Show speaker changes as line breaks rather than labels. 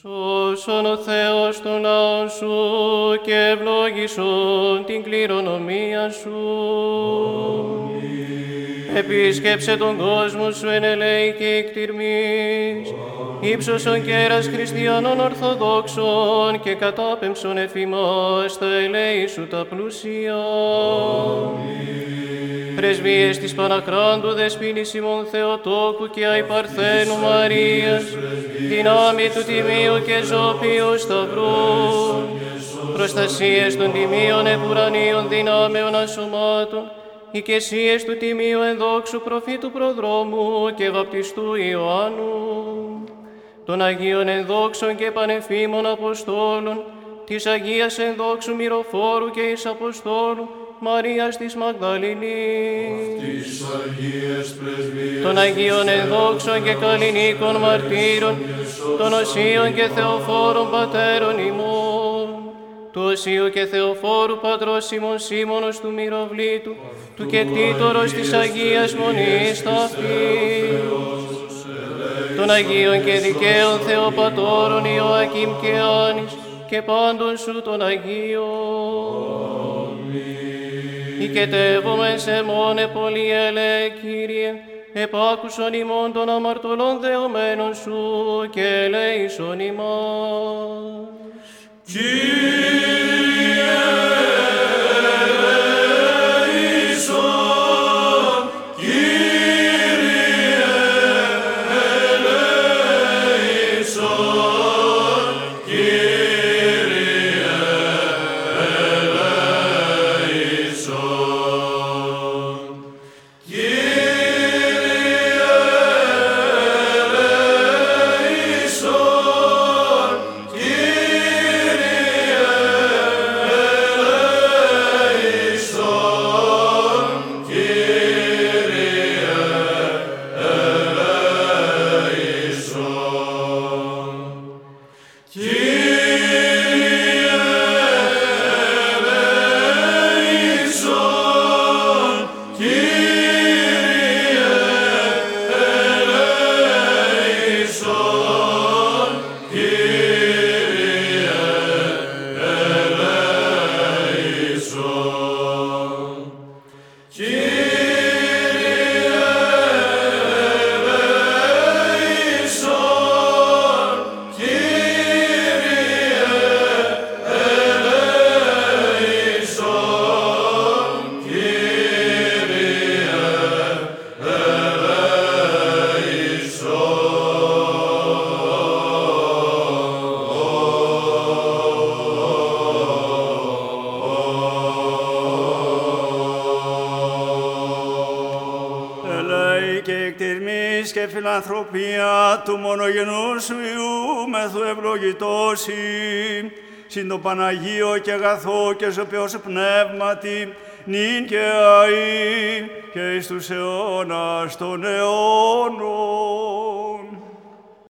Σώσον ο Θεός τον λαό σου και ευλόγησον την κληρονομία σου. Επίσκεψε τον κόσμο σου εν ελέη και εκτιρμής, ύψωσον κέρας χριστιανών ορθοδόξων και κατάπεμψον εφημάς τα ελέη σου τα πλούσια. Πρεσβείες της Παναχράντου Δεσποίνης ημών Θεοτόκου και Αϊπαρθένου Μαρίας, δυνάμει του Τιμίου και Ζωπίου Σταυρού, προστασίες των Τιμίων επουρανίων δυνάμεων ασωμάτων, οικεσίες του Τιμίου ενδόξου προφήτου προδρόμου και βαπτιστού Ιωάννου, των Αγίων ενδόξων και πανεφήμων Αποστόλων, της Αγίας ενδόξου Μυροφόρου και εις Αποστόλου, Μαρίας της Μαγδαληνής, των Αγίων ενδόξων και καλλινίκων μαρτύρων, των Οσίων και Θεοφόρων πατέρων ημών, του Οσίου και Θεοφόρου πατρός ημών Σίμωνος του Μυροβλήτου, του κεκτήτορος της Αγίας Μονής ταύτης, των Αγίων και δικαίων Θεοπατώρων Ιωακήμ και Άνης και πάντων σου των Αγίων. Οικετεύομεν σε μόνε πολυελέ, Κύριε, επάκουσον ημών των αμαρτωλών δεωμένων σου και ελέησον ημάς.
Κύριε, ελέησον, Κύριε, ελέησον, Κύριε, ελέησον, Κύριε, ελέησον,
φιλανθρωπία του μονογενούς σου Υιού μεθου ευλογητώσει, συν το Παναγίο και αγαθό και ζωπιός πνεύματι, νυν και αεί και εις τους αιώνας των αιώνων.